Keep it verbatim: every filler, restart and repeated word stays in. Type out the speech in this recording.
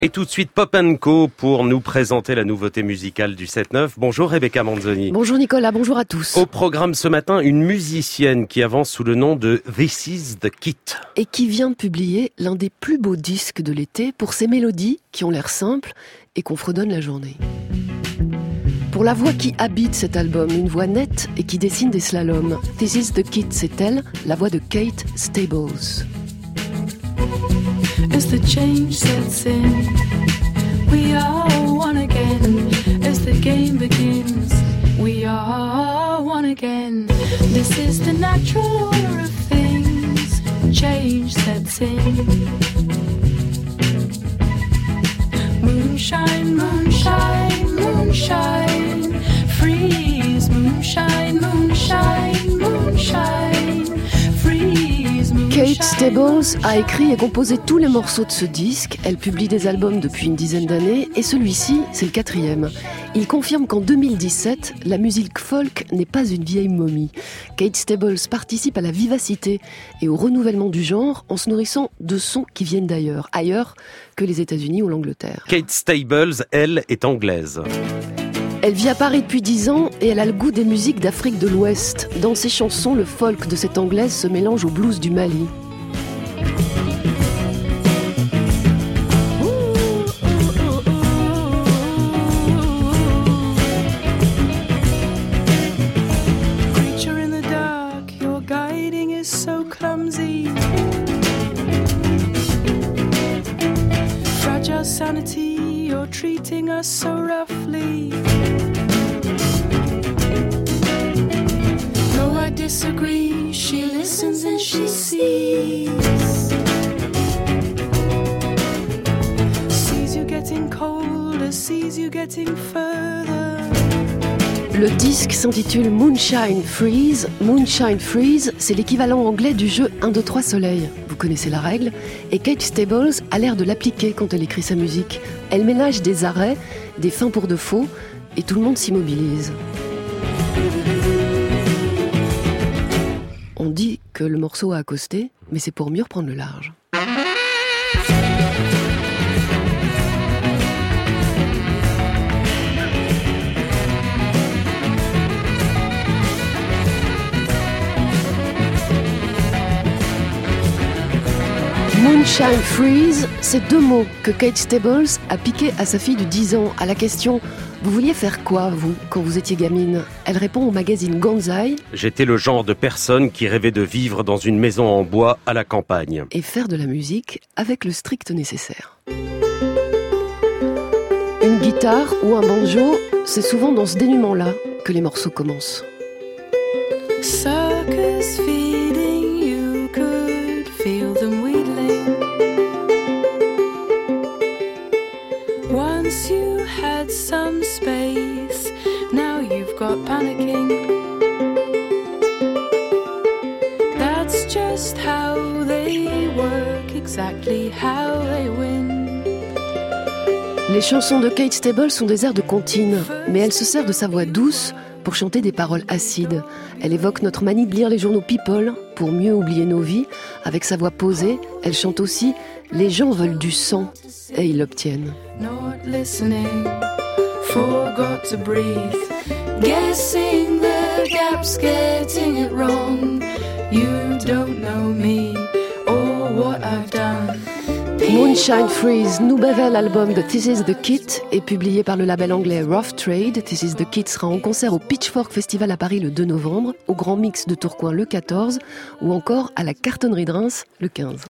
Et tout de suite Pop and Co pour nous présenter la nouveauté musicale du sept neuf. Bonjour Rebecca Manzoni. Bonjour Nicolas, bonjour à tous. Au programme ce matin, une musicienne qui avance sous le nom de This Is The Kit. Et qui vient de publier l'un des plus beaux disques de l'été pour ses mélodies qui ont l'air simples et qu'on fredonne la journée. Pour la voix qui habite cet album, une voix nette et qui dessine des slaloms. This Is The Kit, c'est elle, la voix de Kate Stables. As the change sets in, we are one again. As the game begins, we are one again. This is the natural order of things. Change sets in. Moonshine, moonshine, moonshine. Freeze, moonshine, moonshine, moonshine. Freeze, moonshine. Kate Stables a écrit et composé tous les morceaux de ce disque. Elle publie des albums depuis une dizaine d'années et celui-ci, c'est le quatrième. Il confirme qu'en deux mille dix-sept, la musique folk n'est pas une vieille momie. Kate Stables participe à la vivacité et au renouvellement du genre en se nourrissant de sons qui viennent d'ailleurs, ailleurs que les États-Unis ou l'Angleterre. Kate Stables, elle, est anglaise. Elle vit à Paris depuis dix ans et elle a le goût des musiques d'Afrique de l'Ouest. Dans ses chansons, le folk de cette anglaise se mélange au blues du Mali. Creature in the dark, your guiding is so clumsy. Fragile sanity, you're treating us so roughly. Though I disagree, she listens and she sees. Sees you getting colder, sees you getting further. Le disque s'intitule Moonshine Freeze. Moonshine Freeze, c'est l'équivalent anglais du jeu un, deux, trois soleil. Vous connaissez la règle. Et Kate Stables a l'air de l'appliquer quand elle écrit sa musique. Elle ménage des arrêts, des fins pour de faux, et tout le monde s'immobilise. On dit que le morceau a accosté, mais c'est pour mieux reprendre le large. Moonshine Freeze, c'est deux mots que Kate Stables a piqué à sa fille de dix ans. À la question « Vous vouliez faire quoi, vous, quand vous étiez gamine ?» Elle répond au magazine Gonzai. « J'étais le genre de personne qui rêvait de vivre dans une maison en bois à la campagne. » Et faire de la musique avec le strict nécessaire. Une guitare ou un banjo, c'est souvent dans ce dénuement-là que les morceaux commencent. Circus feeding, you could feel them wheedling. Once you had some space, now you've got panicking. That's just how they work, exactly how they win. Les chansons de Kate Stables sont des airs de comptine, mais elle se sert de sa voix douce pour chanter des paroles acides. Elle évoque notre manie de lire les journaux People pour mieux oublier nos vies. Avec sa voix posée, elle chante aussi « Les gens veulent du sang » et ils l'obtiennent. Not listening, forgot to breathe, guessing the gaps, getting it wrong. You don't know me or what I've done. Moonshine Freeze, nouvel album de This Is The Kit, est publié par le label anglais Rough Trade. This Is The Kit sera en concert au Pitchfork Festival à Paris le deux novembre, au Grand Mix de Tourcoing le quatorze, ou encore à la Cartonnerie de Reims le quinze.